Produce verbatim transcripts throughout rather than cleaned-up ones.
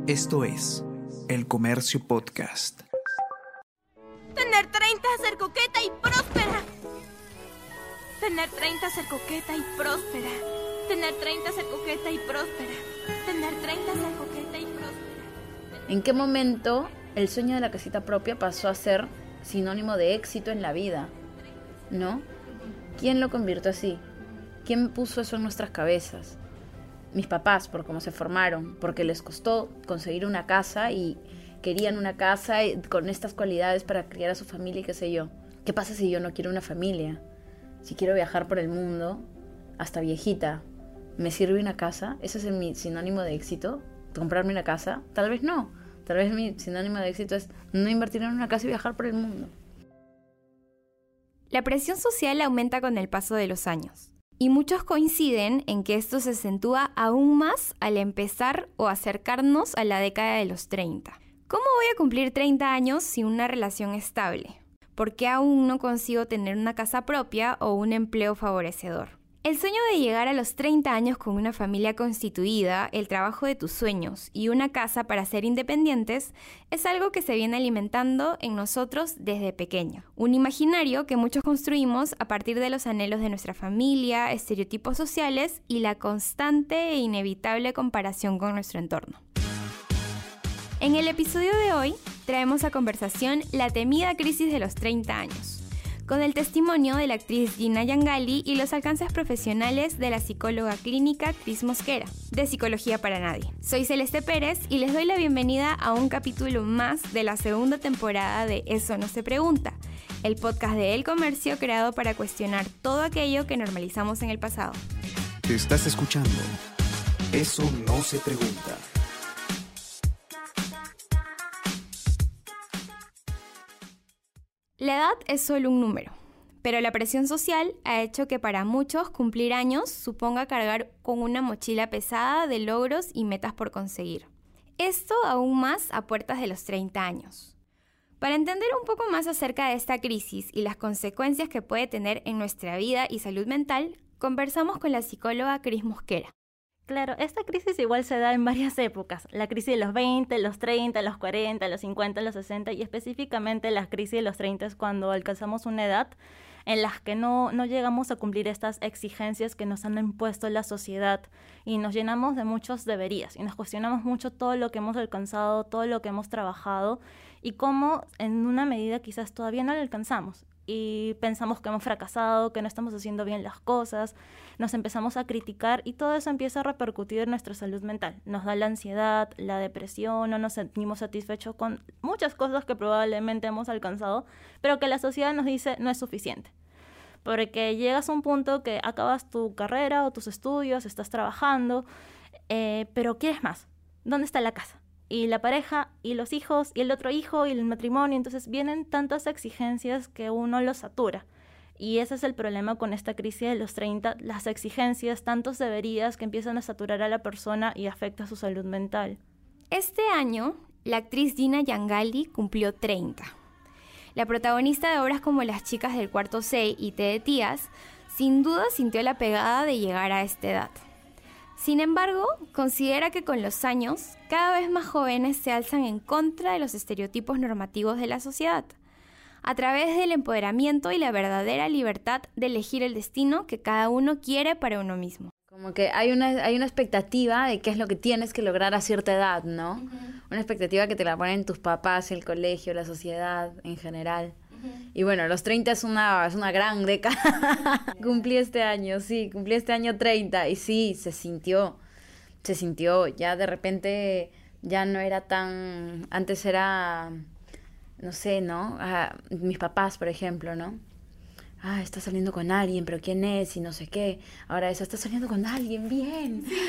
Esto es El Comercio Podcast. Tener treinta, ser coqueta y próspera. Tener treinta, ser coqueta y próspera. Tener treinta, ser coqueta y próspera. Tener treinta, ser coqueta y próspera. ¿En qué momento el sueño de la casita propia pasó a ser sinónimo de éxito en la vida? ¿No? ¿Quién lo convirtió así? ¿Quién puso eso en nuestras cabezas? Mis papás, por cómo se formaron, porque les costó conseguir una casa y querían una casa con estas cualidades para criar a su familia y qué sé yo. ¿Qué pasa si yo no quiero una familia? Si quiero viajar por el mundo, hasta viejita, ¿me sirve una casa? ¿Ese es mi sinónimo de éxito? ¿Comprarme una casa? Tal vez no. Tal vez mi sinónimo de éxito es no invertir en una casa y viajar por el mundo. La presión social aumenta con el paso de los años. Y muchos coinciden en que esto se acentúa aún más al empezar o acercarnos a la década de los treinta. ¿Cómo voy a cumplir treinta años sin una relación estable? ¿Por qué aún no consigo tener una casa propia o un empleo favorecedor? El sueño de llegar a los treinta años con una familia constituida, el trabajo de tus sueños y una casa para ser independientes es algo que se viene alimentando en nosotros desde pequeño. Un imaginario que muchos construimos a partir de los anhelos de nuestra familia, estereotipos sociales y la constante e inevitable comparación con nuestro entorno. En el episodio de hoy traemos a conversación la temida crisis de los treinta años. Con el testimonio de la actriz Gina Yangali y los alcances profesionales de la psicóloga clínica Cris Mosquera, de Psicología para Nadie. Soy Celeste Pérez y les doy la bienvenida a un capítulo más de la segunda temporada de Eso no se pregunta, el podcast de El Comercio creado para cuestionar todo aquello que normalizamos en el pasado. Te estás escuchando Eso no se pregunta. La edad es solo un número, pero la presión social ha hecho que para muchos cumplir años suponga cargar con una mochila pesada de logros y metas por conseguir. Esto aún más a puertas de los treinta años. Para entender un poco más acerca de esta crisis y las consecuencias que puede tener en nuestra vida y salud mental, conversamos con la psicóloga Cris Mosquera. Claro, esta crisis igual se da en varias épocas. La crisis de los veinte, los treinta, los cuarenta, los cincuenta, los sesenta y específicamente la crisis de los treinta es cuando alcanzamos una edad en la que no, no llegamos a cumplir estas exigencias que nos han impuesto la sociedad y nos llenamos de muchos deberías y nos cuestionamos mucho todo lo que hemos alcanzado, todo lo que hemos trabajado y cómo en una medida quizás todavía no lo alcanzamos. Y pensamos que hemos fracasado, que no estamos haciendo bien las cosas, nos empezamos a criticar y todo eso empieza a repercutir en nuestra salud mental. Nos da la ansiedad, la depresión, no nos sentimos satisfechos con muchas cosas que probablemente hemos alcanzado, pero que la sociedad nos dice no es suficiente. Porque llegas a un punto que acabas tu carrera o tus estudios, estás trabajando, eh, pero quieres más. ¿Dónde está la casa? Y la pareja, y los hijos, y el otro hijo, y el matrimonio. Entonces vienen tantas exigencias que uno los satura. Y ese es el problema con esta crisis de los treinta, las exigencias, tantos deberías que empiezan a saturar a la persona y afecta su salud mental. Este año, la actriz Gina Yangali cumplió treinta. La protagonista de obras como Las chicas del cuarto C y Té de tías, sin duda sintió la pegada de llegar a esta edad. Sin embargo, considera que con los años, cada vez más jóvenes se alzan en contra de los estereotipos normativos de la sociedad, a través del empoderamiento y la verdadera libertad de elegir el destino que cada uno quiere para uno mismo. Como que hay una, hay una expectativa de qué es lo que tienes que lograr a cierta edad, ¿no? Uh-huh. Una expectativa que te la ponen tus papás, el colegio, la sociedad en general. Y bueno, los treinta es una, es una gran década. Cumplí este año, sí, cumplí este año treinta. Y sí, se sintió, se sintió. Ya de repente ya no era tan... Antes era, no sé, ¿no? Ah, mis papás, por ejemplo, ¿no? Ah, está saliendo con alguien, pero ¿quién es? Y no sé qué. Ahora eso, está saliendo con alguien, bien. Sí,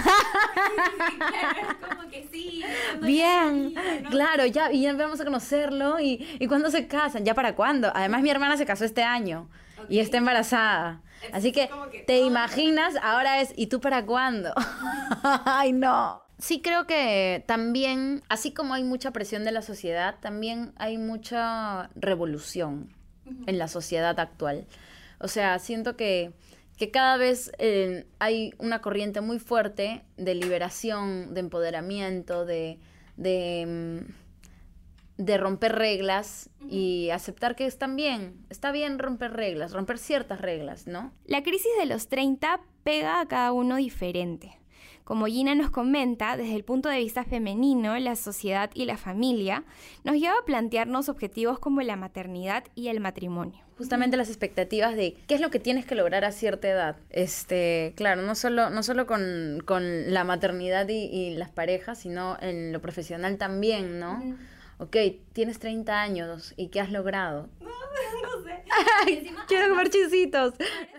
claro, es como que sí. Bien, sí, ¿no? Claro, ya, y ya vamos a conocerlo. ¿Y, y cuándo se casan? ¿Ya para cuándo? Además, mi hermana se casó este año, okay, y está embarazada. Entonces, así que, que te todo... imaginas, ahora es, ¿y tú para cuándo? Ay, no. Sí, creo que también, así como hay mucha presión de la sociedad, también hay mucha revolución en la sociedad actual. O sea, siento que, que cada vez eh, hay una corriente muy fuerte de liberación, de empoderamiento, de, de, de romper reglas y aceptar que están bien, está bien romper reglas, romper ciertas reglas, ¿no? La crisis de los treinta pega a cada uno diferente. Como Gina nos comenta, desde el punto de vista femenino, la sociedad y la familia nos lleva a plantearnos objetivos como la maternidad y el matrimonio. Justamente las expectativas de qué es lo que tienes que lograr a cierta edad. Este, claro, no solo, no solo con, con la maternidad y, y las parejas, sino en lo profesional también, ¿no? Mm. Ok, tienes treinta años, ¿y qué has logrado? No, no sé. Quiero comer chisitos.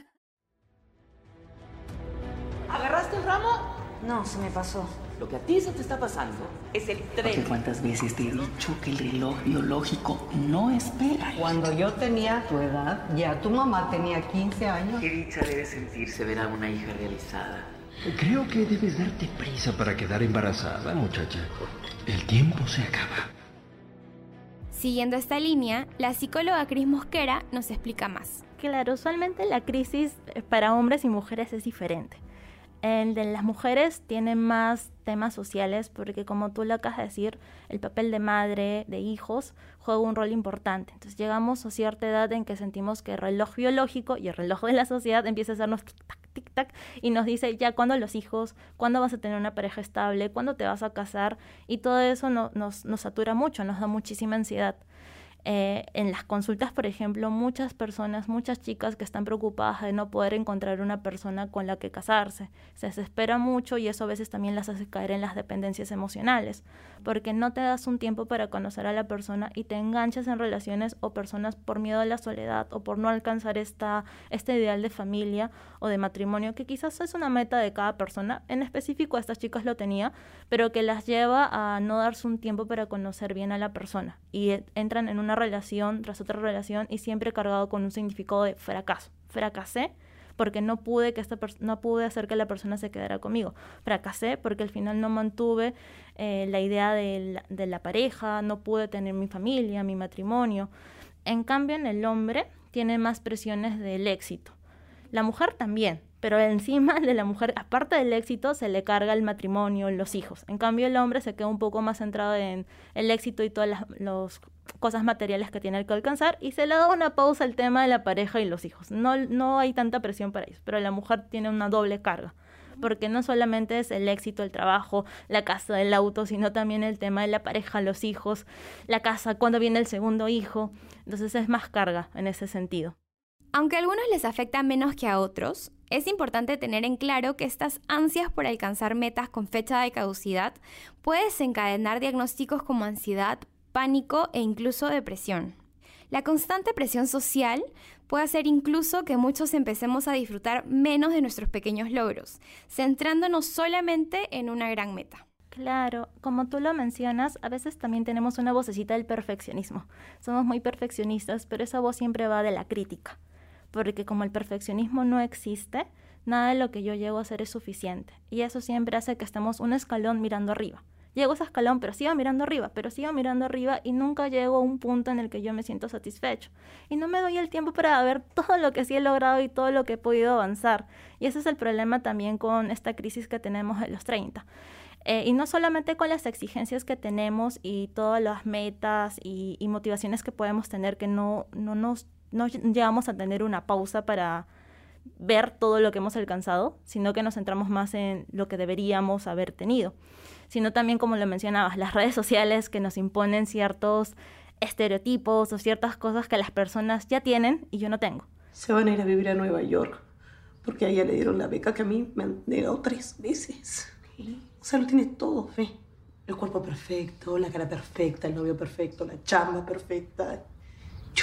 ¿Agarraste el ramo? No, se me pasó. Lo que a ti se te está pasando es el tren. Porque cuántas veces te he dicho que el reloj biológico no espera. Cuando yo tenía tu edad, ya tu mamá tenía quince años. Qué dicha debe sentirse ver a una hija realizada. Creo que debes darte prisa para quedar embarazada, muchacha. El tiempo se acaba. Siguiendo esta línea, la psicóloga Cris Mosquera nos explica más. Claro, usualmente la crisis para hombres y mujeres es diferente. El de las mujeres tiene más temas sociales porque, como tú lo acabas de decir, el papel de madre, de hijos, juega un rol importante. Entonces llegamos a cierta edad en que sentimos que el reloj biológico y el reloj de la sociedad empieza a hacernos tic-tac, tic-tac y nos dice ya cuándo los hijos, cuándo vas a tener una pareja estable, cuándo te vas a casar, y todo eso no, nos, nos satura mucho, nos da muchísima ansiedad. Eh, en las consultas, por ejemplo, muchas personas, muchas chicas que están preocupadas de no poder encontrar una persona con la que casarse. Se desespera mucho y eso a veces también las hace caer en las dependencias emocionales, porque no te das un tiempo para conocer a la persona y te enganchas en relaciones o personas por miedo a la soledad o por no alcanzar esta, este ideal de familia o de matrimonio, que quizás es una meta de cada persona. En específico, a estas chicas lo tenía, pero que las lleva a no darse un tiempo para conocer bien a la persona y eh, entran en una relación tras otra relación y siempre cargado con un significado de fracaso. Fracasé porque no pude que esta pers- no pude hacer que la persona se quedara conmigo. Fracasé porque al final no mantuve eh, la idea de la, de la pareja, no pude tener mi familia, mi matrimonio. En cambio, en el hombre tiene más presiones del éxito. La mujer también, pero encima de la mujer, aparte del éxito, se le carga el matrimonio, los hijos. En cambio, el hombre se queda un poco más centrado en el éxito y todas las los cosas materiales que tiene que alcanzar, y se le da una pausa al tema de la pareja y los hijos. No, no hay tanta presión para ellos, pero la mujer tiene una doble carga, porque no solamente es el éxito, el trabajo, la casa, el auto, sino también el tema de la pareja, los hijos, la casa, cuando viene el segundo hijo. Entonces es más carga en ese sentido. Aunque a algunos les afecta menos que a otros, es importante tener en claro que estas ansias por alcanzar metas con fecha de caducidad puede desencadenar diagnósticos como ansiedad, pánico e incluso depresión. La constante presión social puede hacer incluso que muchos empecemos a disfrutar menos de nuestros pequeños logros, centrándonos solamente en una gran meta. Claro, como tú lo mencionas, a veces también tenemos una vocecita del perfeccionismo. Somos muy perfeccionistas, pero esa voz siempre va de la crítica. Porque como el perfeccionismo no existe, nada de lo que yo llego a hacer es suficiente. Y eso siempre hace que estemos un escalón mirando arriba. Llego a ese escalón, pero sigo mirando arriba, pero sigo mirando arriba y nunca llego a un punto en el que yo me siento satisfecho. Y no me doy el tiempo para ver todo lo que sí he logrado y todo lo que he podido avanzar. Y ese es el problema también con esta crisis que tenemos en los treinta. Eh, y no solamente con las exigencias que tenemos y todas las metas y, y motivaciones que podemos tener, que no, no nos no llegamos a tener una pausa para ver todo lo que hemos alcanzado, sino que nos centramos más en lo que deberíamos haber tenido. Sino también, como lo mencionabas, las redes sociales que nos imponen ciertos estereotipos o ciertas cosas que las personas ya tienen y yo no tengo. Se van a ir a vivir a Nueva York, porque a ella le dieron la beca que a mí me han negado tres veces. O sea, lo tiene todo, fe. El cuerpo perfecto, la cara perfecta, el novio perfecto, la chamba perfecta. Yo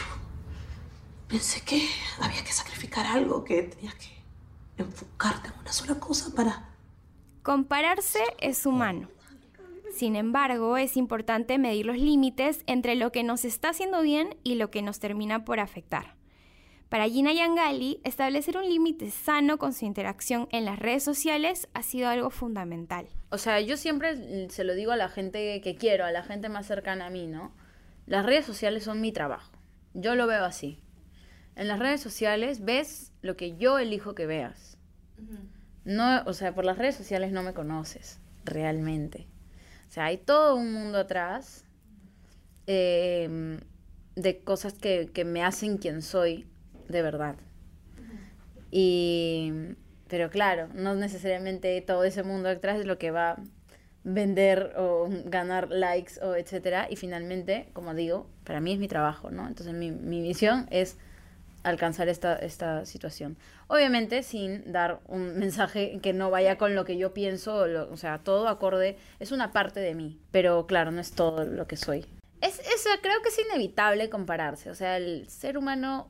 pensé que había que sacrificar algo, que tenías que enfocarte en una sola cosa para... Compararse es humano. Sin embargo, es importante medir los límites entre lo que nos está haciendo bien y lo que nos termina por afectar. Para Gina Yangali, establecer un límite sano con su interacción en las redes sociales ha sido algo fundamental. O sea, yo siempre se lo digo a la gente que quiero, a la gente más cercana a mí, ¿no? Las redes sociales son mi trabajo. Yo lo veo así. En las redes sociales ves lo que yo elijo que veas. Uh-huh. No, o sea, por las redes sociales no me conoces realmente. O sea, hay todo un mundo atrás eh, de cosas que, que me hacen quien soy de verdad. Uh-huh. Y, pero claro, no necesariamente todo ese mundo atrás es lo que va a vender o ganar likes o etcétera. Y finalmente, como digo, para mí es mi trabajo, ¿no? Entonces mi, mi visión es alcanzar esta, esta situación. Obviamente sin dar un mensaje que no vaya con lo que yo pienso, o, lo, o sea, todo acorde, es una parte de mí, pero claro, no es todo lo que soy. Es, es, creo que es inevitable compararse, o sea, el ser humano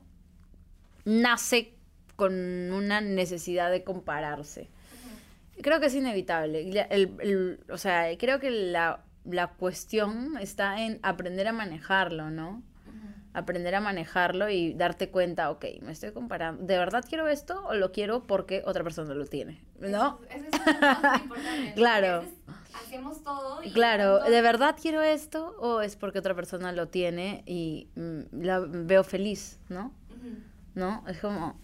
nace con una necesidad de compararse. Uh-huh. Creo que es inevitable. El, el, o sea, creo que la, la cuestión está en aprender a manejarlo, ¿no? Aprender a manejarlo y darte cuenta, ok, me estoy comparando, ¿de verdad quiero esto o lo quiero porque otra persona lo tiene? ¿No? Eso, eso es muy importante. Claro. Hacemos todo y... Claro, ¿de verdad quiero esto o es porque otra persona lo tiene y mm, la veo feliz, ¿no? Uh-huh. ¿No? Es como...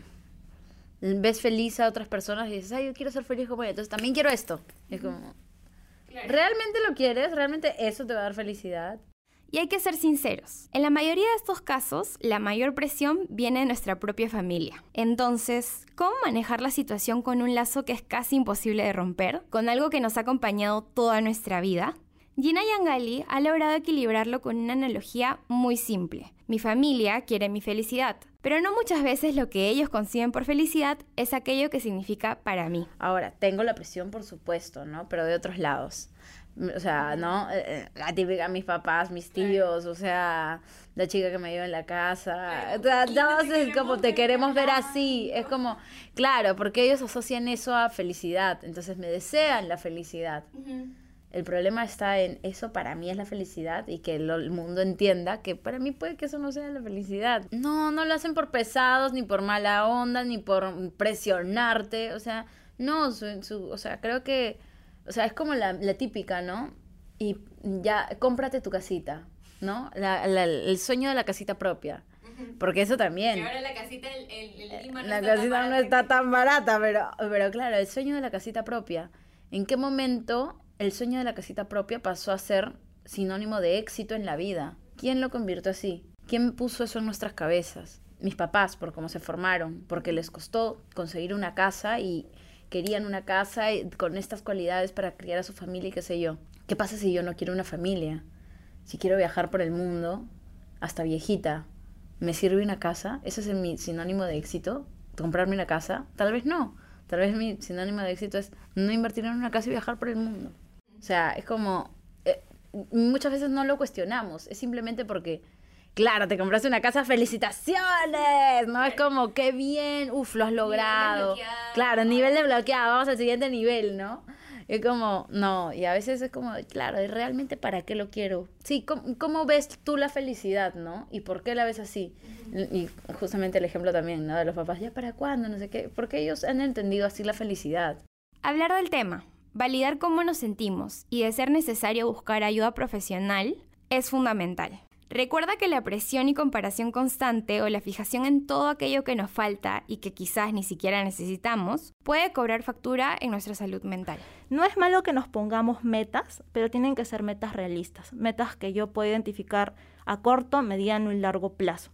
Ves feliz a otras personas y dices, ay, yo quiero ser feliz como ella, entonces también quiero esto. Uh-huh. Es como... Claro. ¿Realmente lo quieres? ¿Realmente eso te va a dar felicidad? Y hay que ser sinceros. En la mayoría de estos casos, la mayor presión viene de nuestra propia familia. Entonces, ¿cómo manejar la situación con un lazo que es casi imposible de romper? Con algo que nos ha acompañado toda nuestra vida. Gina Yangali ha logrado equilibrarlo con una analogía muy simple. Mi familia quiere mi felicidad, pero no muchas veces lo que ellos conciben por felicidad es aquello que significa para mí. Ahora, tengo la presión, por supuesto, ¿no? Pero de otros lados. O sea, ¿no? La típica, mis papás, mis tíos, o sea, la chica que me lleva en la casa. O sea, todos es como te queremos ver así. Es como, claro, porque ellos asocian eso a felicidad. Entonces me desean la felicidad. Uh-huh. El problema está en eso para mí es la felicidad y que lo, el mundo entienda que para mí puede que eso no sea la felicidad. No, no lo hacen por pesados, ni por mala onda, ni por presionarte. O sea, no, su, su, o sea, creo que... O sea, es como la, la típica, ¿no? Y ya, cómprate tu casita, ¿no? La, la, el sueño de la casita propia. Porque eso también. Que ahora la casita, el, el, el Lima no La está casita tan no está tan barata, pero, pero claro, el sueño de la casita propia. ¿En qué momento el sueño de la casita propia pasó a ser sinónimo de éxito en la vida? ¿Quién lo convirtió así? ¿Quién puso eso en nuestras cabezas? Mis papás, por cómo se formaron, porque les costó conseguir una casa y... querían una casa con estas cualidades para criar a su familia y qué sé yo. ¿Qué pasa si yo no quiero una familia? Si quiero viajar por el mundo, hasta viejita, ¿me sirve una casa? ¿Ese es mi sinónimo de éxito? ¿Comprarme una casa? Tal vez no. Tal vez mi sinónimo de éxito es no invertir en una casa y viajar por el mundo. O sea, es como... Eh, muchas veces no lo cuestionamos. Es simplemente porque... Claro, te compraste una casa, ¡felicitaciones! ¿No? Es como, qué bien, uf, lo has logrado. Claro, nivel de bloqueado, vamos al siguiente nivel, ¿no? Es como, no, y a veces es como, claro, ¿y realmente para qué lo quiero? Sí, ¿cómo, cómo ves tú la felicidad, no? ¿Y por qué la ves así? Uh-huh. Y justamente el ejemplo también, ¿no? De los papás, ¿ya para cuándo? No sé qué. Porque ellos han entendido así la felicidad. Hablar del tema, validar cómo nos sentimos y de ser necesario buscar ayuda profesional es fundamental. Recuerda que la presión y comparación constante o la fijación en todo aquello que nos falta y que quizás ni siquiera necesitamos puede cobrar factura en nuestra salud mental. No es malo que nos pongamos metas, pero tienen que ser metas realistas, metas que yo pueda identificar a corto, mediano y largo plazo.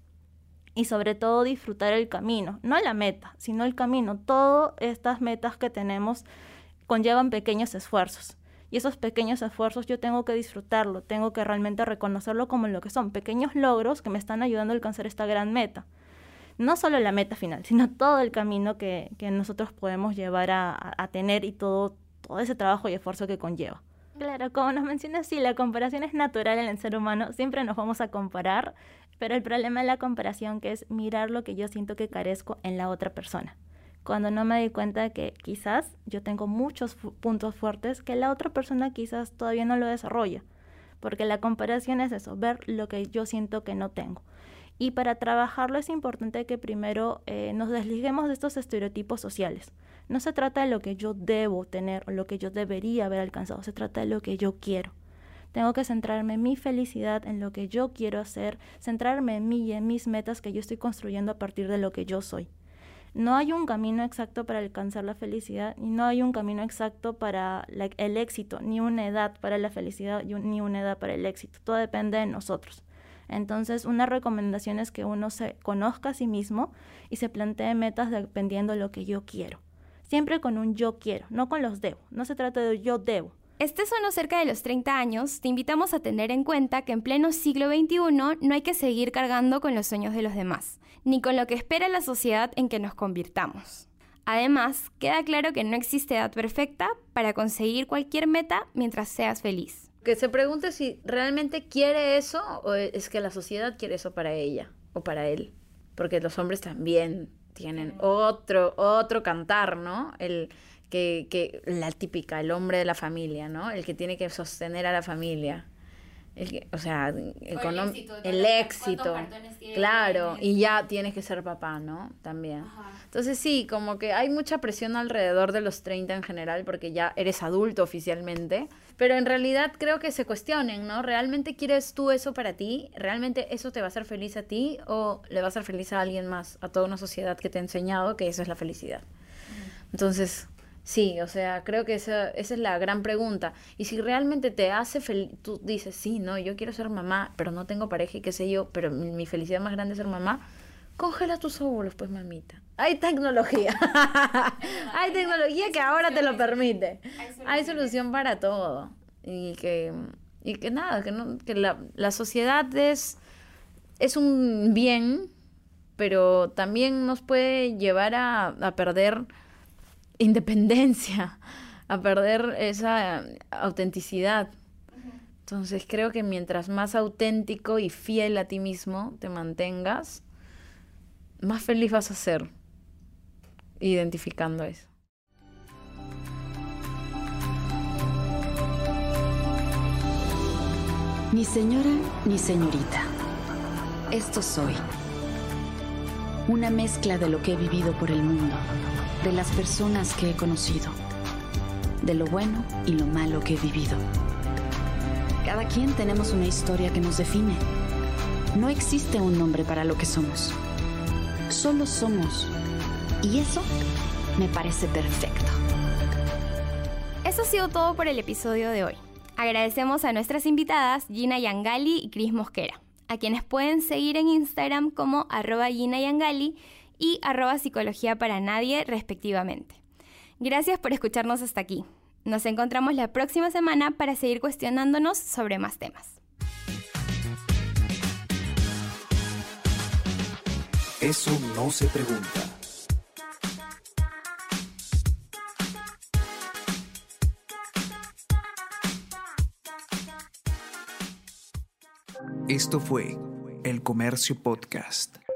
Y sobre todo disfrutar el camino, no la meta, sino el camino. Todas estas metas que tenemos conllevan pequeños esfuerzos. Y esos pequeños esfuerzos yo tengo que disfrutarlo, tengo que realmente reconocerlo como lo que son, pequeños logros que me están ayudando a alcanzar esta gran meta. No solo la meta final, sino todo el camino que, que nosotros podemos llevar a, a, a tener y todo, todo ese trabajo y esfuerzo que conlleva. Claro, como nos mencionas, sí, la comparación es natural en el ser humano, siempre nos vamos a comparar, pero el problema de la comparación que es mirar lo que yo siento que carezco en la otra persona. Cuando no me di cuenta de que quizás yo tengo muchos fu- puntos fuertes que la otra persona quizás todavía no lo desarrolla. Porque la comparación es eso, ver lo que yo siento que no tengo. Y para trabajarlo es importante que primero eh, nos desliguemos de estos estereotipos sociales. No se trata de lo que yo debo tener o lo que yo debería haber alcanzado, se trata de lo que yo quiero. Tengo que centrarme en mi felicidad, en lo que yo quiero hacer, centrarme en mí y en mis metas que yo estoy construyendo a partir de lo que yo soy. No hay un camino exacto para alcanzar la felicidad y no hay un camino exacto para la, el éxito, ni una edad para la felicidad y un, ni una edad para el éxito. Todo depende de nosotros. Entonces, una recomendación es que uno se conozca a sí mismo y se plantee metas dependiendo de lo que yo quiero. Siempre con un yo quiero, no con los debo. No se trata de yo debo. Estés o no cerca de los treinta años, te invitamos a tener en cuenta que en pleno siglo veintiuno no hay que seguir cargando con los sueños de los demás, ni con lo que espera la sociedad en que nos convirtamos. Además, queda claro que no existe edad perfecta para conseguir cualquier meta mientras seas feliz. Que se pregunte si realmente quiere eso o es que la sociedad quiere eso para ella o para él. Porque los hombres también tienen otro, otro cantar, ¿no? El que, que la típica, el hombre de la familia, ¿no? El que tiene que sostener a la familia. El que, o sea, econom- el éxito, el éxito claro, y ya tienes que ser papá, ¿no? También. Ajá. Entonces sí, como que hay mucha presión alrededor de los treinta en general, porque ya eres adulto oficialmente, pero en realidad creo que se cuestionen, ¿no? ¿Realmente quieres tú eso para ti? ¿Realmente eso te va a hacer feliz a ti o le va a hacer feliz a alguien más, a toda una sociedad que te ha enseñado que eso es la felicidad? Entonces... sí, o sea, creo que esa, esa es la gran pregunta. Y si realmente te hace feliz, tú dices, sí, no, yo quiero ser mamá, pero no tengo pareja y qué sé yo, pero mi, mi felicidad más grande es ser mamá, congela tus óvulos, pues, mamita. Hay tecnología. Hay tecnología que ahora te lo permite. Hay solución para todo. Y que, y que nada, que, no, que la, la sociedad es, es un bien, pero también nos puede llevar a, a perder... independencia, a perder esa autenticidad. Entonces creo que mientras más auténtico y fiel a ti mismo te mantengas, más feliz vas a ser identificando eso. Ni señora ni señorita. Esto soy. Una mezcla de lo que he vivido por el mundo, de las personas que he conocido, de lo bueno y lo malo que he vivido. Cada quien tenemos una historia que nos define. No existe un nombre para lo que somos. Solo somos. Y eso me parece perfecto. Eso ha sido todo por el episodio de hoy. Agradecemos a nuestras invitadas Gina Yangali y Cris Mosquera, a quienes pueden seguir en Instagram como arroba Gina Yangali y arroba psicología para nadie, respectivamente. Gracias por escucharnos hasta aquí. Nos encontramos la próxima semana para seguir cuestionándonos sobre más temas. Eso no se pregunta. Esto fue El Comercio Podcast.